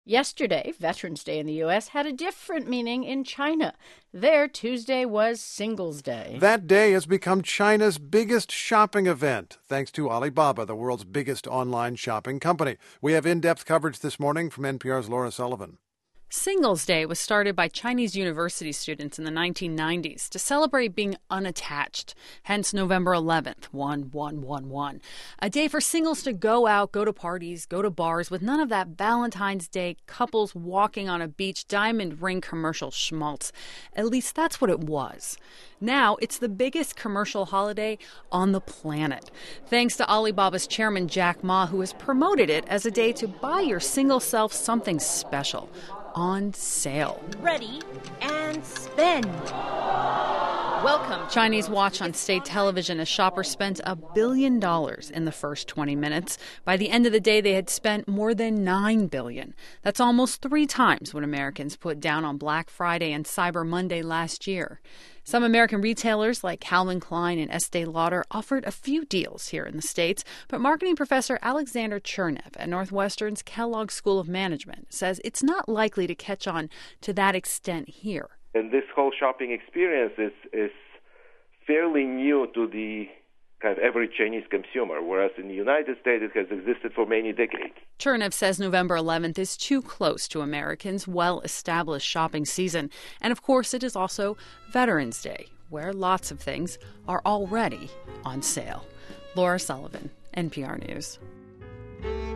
Yesterday, Veterans Day in the U.S. had a different meaning in China. There, Tuesday was Singles Day. That day has become China's biggest shopping event, thanks to Alibaba, the world's biggest online shopping company. We have in-depth coverage this morning from NPR's Laura Sullivan. Singles Day was started by Chinese university students in the 1990s to celebrate being unattached, hence November 11th, 1111. A day for singles to go out, go to parties, go to bars with none of that Valentine's Day couples walking on a beach diamond ring commercial schmaltz. At least that's what it was. Now it's the biggest commercial holiday on the planet, thanks to Alibaba's chairman Jack Ma, who has promoted it as a day to buy your single self something special. On sale. Ready and spend. Welcome. Chinese watch on state television as shoppers spent $1 billion in the first 20 minutes. By the end of the day, they had spent more than $9 billion. That's almost 3 times what Americans put down on Black Friday and Cyber Monday last year. Some American retailers like Calvin Klein and Estee Lauder offered a few deals here in the States, but marketing professor Alexander Chernev at Northwestern's Kellogg School of Management says it's not likely to catch on to that extent here. And this whole shopping experience is fairly new to the kind of average Chinese consumer, whereas in the United States it has existed for many decades. Chernev says November 11th is too close to Americans' well-established shopping season. And of course, it is also Veterans Day, where lots of things are already on sale. Laura Sullivan, NPR News.